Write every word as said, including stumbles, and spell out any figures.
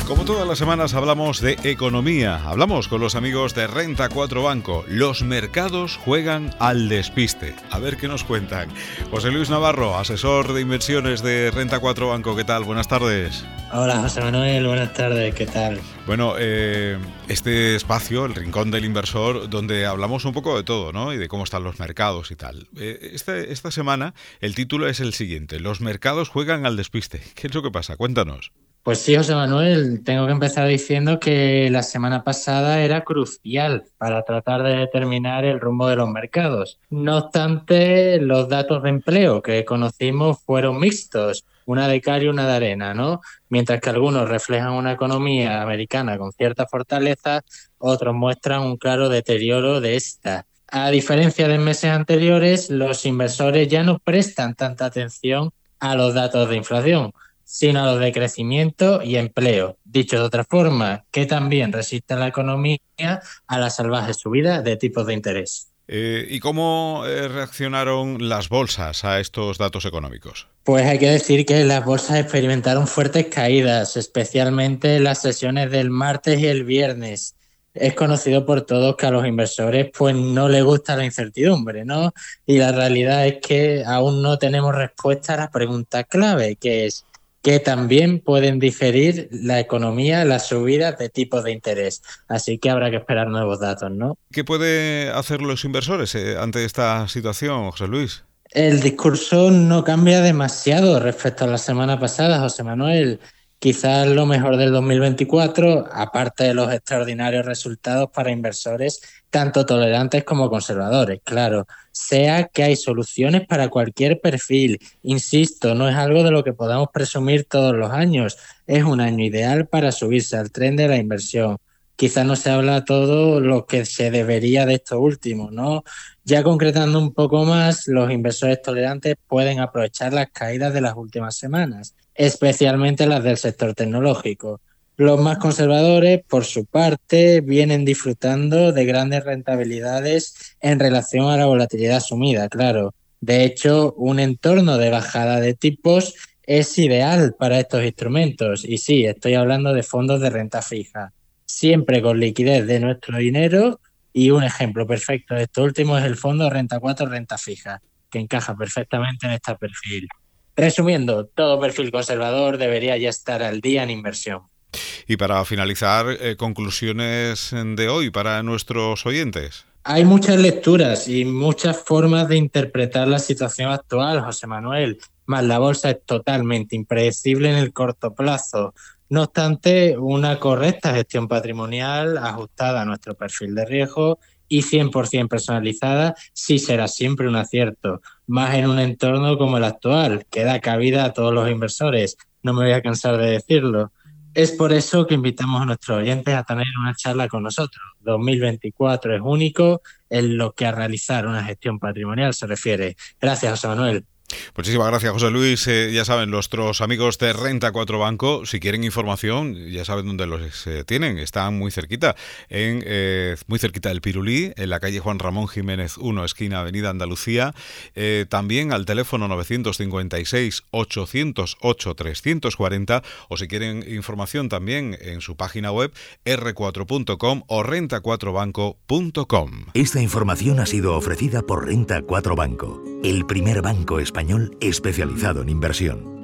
Como todas las semanas hablamos de economía, hablamos con los amigos de Renta cuatro Banco. Los mercados juegan al despiste. A ver qué nos cuentan. José Luis Navarro, asesor de inversiones de Renta cuatro Banco. ¿Qué tal? Buenas tardes. Hola José Manuel, buenas tardes, ¿qué tal? Bueno, eh, este espacio, el Rincón del Inversor, donde hablamos un poco de todo, ¿no? Y de cómo están los mercados y tal. Eh, este, esta semana el título es el siguiente: los mercados juegan al despiste. ¿Qué es lo que pasa? Cuéntanos. Pues sí, José Manuel, tengo que empezar diciendo que la semana pasada era crucial para tratar de determinar el rumbo de los mercados. No obstante, los datos de empleo que conocimos fueron mixtos, una de cal y una de arena, ¿no? Mientras que algunos reflejan una economía americana con cierta fortaleza, otros muestran un claro deterioro de esta. A diferencia de meses anteriores, los inversores ya no prestan tanta atención a los datos de inflación, sino a los de crecimiento y empleo. Dicho de otra forma, que también resiste la economía a las salvajes subidas de tipos de interés. Eh, ¿Y cómo eh, reaccionaron las bolsas a estos datos económicos? Pues hay que decir que las bolsas experimentaron fuertes caídas, especialmente en las sesiones del martes y el viernes. Es conocido por todos que a los inversores pues no les gusta la incertidumbre, ¿no? Y la realidad es que aún no tenemos respuesta a la pregunta clave, que es que también pueden diferir la economía, las subidas de tipos de interés. Así que habrá que esperar nuevos datos, ¿no? ¿Qué pueden hacer los inversores eh, ante esta situación, José Luis? El discurso no cambia demasiado respecto a la semana pasada, José Manuel. Quizás lo mejor del dos mil veinticuatro, aparte de los extraordinarios resultados para inversores, tanto tolerantes como conservadores, claro, sea que hay soluciones para cualquier perfil. Insisto, no es algo de lo que podamos presumir todos los años. Es un año ideal para subirse al tren de la inversión. Quizás no se habla todo lo que se debería de esto último, ¿no? Ya concretando un poco más, los inversores tolerantes pueden aprovechar las caídas de las últimas semanas, especialmente las del sector tecnológico. Los más conservadores, por su parte, vienen disfrutando de grandes rentabilidades en relación a la volatilidad asumida, claro. De hecho, un entorno de bajada de tipos es ideal para estos instrumentos. Y sí, estoy hablando de fondos de renta fija, siempre con liquidez de nuestro dinero. Y un ejemplo perfecto de esto último es el fondo Renta cuatro Renta Fija, que encaja perfectamente en este perfil. Resumiendo, todo perfil conservador debería ya estar al día en inversión. Y para finalizar, eh, conclusiones de hoy para nuestros oyentes. Hay muchas lecturas y muchas formas de interpretar la situación actual, José Manuel, más la bolsa es totalmente impredecible en el corto plazo. No obstante, una correcta gestión patrimonial ajustada a nuestro perfil de riesgo y cien por ciento personalizada sí será siempre un acierto, más en un entorno como el actual, que da cabida a todos los inversores. No me voy a cansar de decirlo. Es por eso que invitamos a nuestros oyentes a tener una charla con nosotros. dos mil veinticuatro es único en lo que a realizar una gestión patrimonial se refiere. Gracias, José Manuel. Muchísimas gracias, José Luis. Eh, ya saben, nuestros amigos de Renta cuatro Banco, si quieren información, ya saben dónde los eh, tienen. Están muy cerquita, en eh, muy cerquita del Pirulí, en la calle Juan Ramón Jiménez uno, esquina Avenida Andalucía. Eh, también al teléfono novecientos cincuenta y seis, ochocientos ocho, trescientos cuarenta, o si quieren información también en su página web erre cuatro punto com o renta cuatro banco punto com. Esta información ha sido ofrecida por Renta cuatro Banco, el primer banco español especializado en inversión.